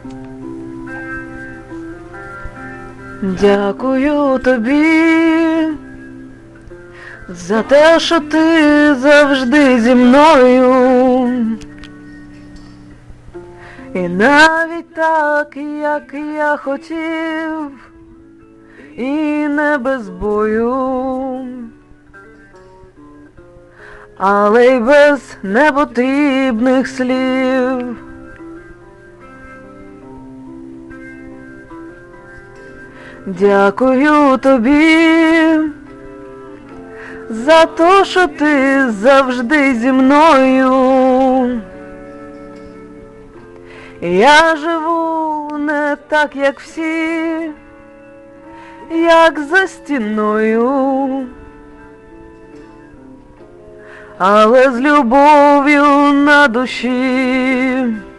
Дякую тобі за те, що ти завжди зі мною. І навіть так, як я хотів, і не без бою, але й без непотрібних слів. Дякую тобі за те, що ти завжди зі мною. Я живу не так, як всі, як за стіною, але з любов'ю на душі.